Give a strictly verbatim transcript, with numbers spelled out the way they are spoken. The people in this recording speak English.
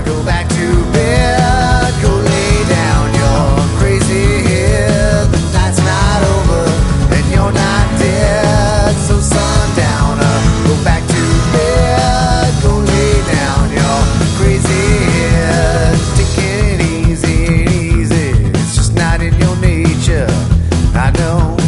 Go back to bed, go lay down your crazy head. The night's not over and you're not dead. So sundowner, go back to bed, go lay down your crazy head. Take it easy, easy, it's just not in your nature, I know.